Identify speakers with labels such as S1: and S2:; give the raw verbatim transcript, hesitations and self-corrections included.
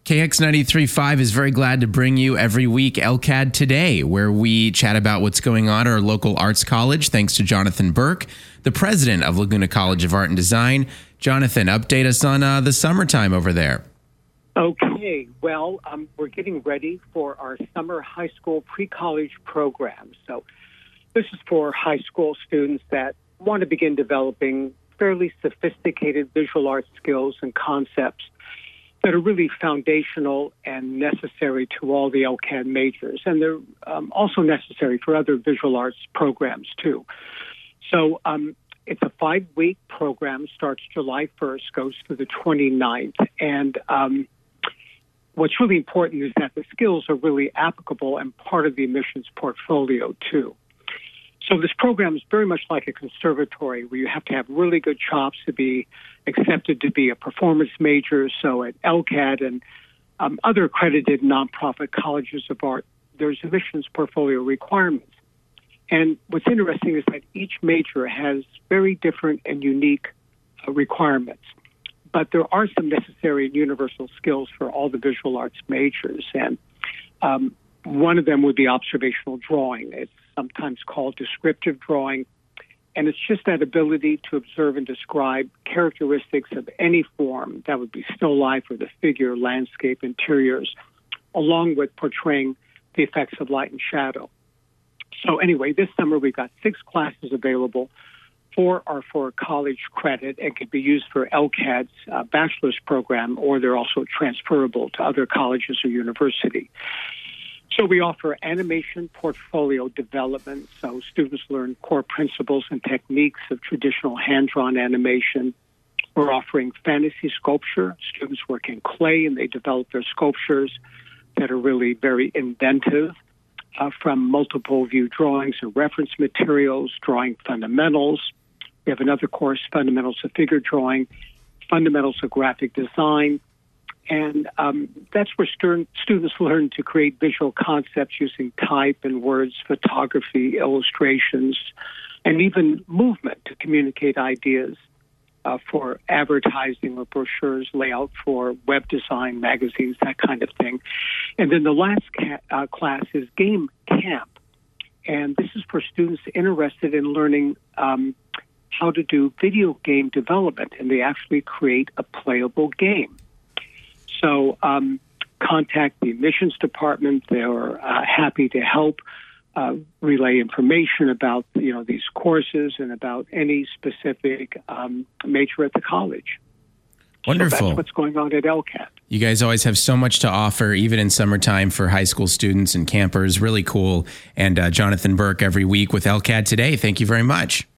S1: K X ninety-three point five is very glad to bring you every week LCAD Today, where we chat about what's going on at our local arts college, thanks to Jonathan Burke, the president of Laguna College of Art and Design. Jonathan, update us on uh, the summertime over there.
S2: Okay, well, um, we're getting ready for our summer high school pre-college program. So this is for high school students that want to begin developing fairly sophisticated visual arts skills and concepts that are really foundational and necessary to all the LCAD majors. And they're um, also necessary for other visual arts programs, too. So um, it's a five-week program, starts July first, goes to the twenty-ninth. And um, what's really important is that the skills are really applicable and part of the admissions portfolio, too. So this program is very much like a conservatory where you have to have really good chops to be accepted to be a performance major. So at LCAD and um, other accredited nonprofit colleges of art, there's admissions portfolio requirements. And what's interesting is that each major has very different and unique uh, requirements. But there are some necessary and universal skills for all the visual arts majors. And um, one of them would be observational drawing. It's sometimes called descriptive drawing. And it's just that ability to observe and describe characteristics of any form, that would be still life or the figure, landscape, interiors, along with portraying the effects of light and shadow. So anyway, this summer we've got six classes available. Four are for college credit and can be used for LCAD's uh, bachelor's program, or they're also transferable to other colleges or university. So we offer animation portfolio development, so students learn core principles and techniques of traditional hand-drawn animation. We're offering fantasy sculpture. Students work in clay, and they develop their sculptures that are really very inventive uh, from multiple view drawings and reference materials, drawing fundamentals. We have another course, fundamentals of figure drawing, fundamentals of graphic design. And um, that's where stu- students learn to create visual concepts using type and words, photography, illustrations, and even movement to communicate ideas uh, for advertising or brochures, layout for web design, magazines, that kind of thing. And then the last ca- uh, class is Game Camp. And this is for students interested in learning um, how to do video game development, and they actually create a playable game. So um, contact the admissions department. They're uh, happy to help uh, relay information about, you know, these courses and about any specific um, major at the college.
S1: Wonderful.
S2: So that's what's going on at LCAD.
S1: You guys always have so much to offer, even in summertime for high school students and campers. Really cool. And uh, Jonathan Burke every week with LCAD Today. Thank you very much.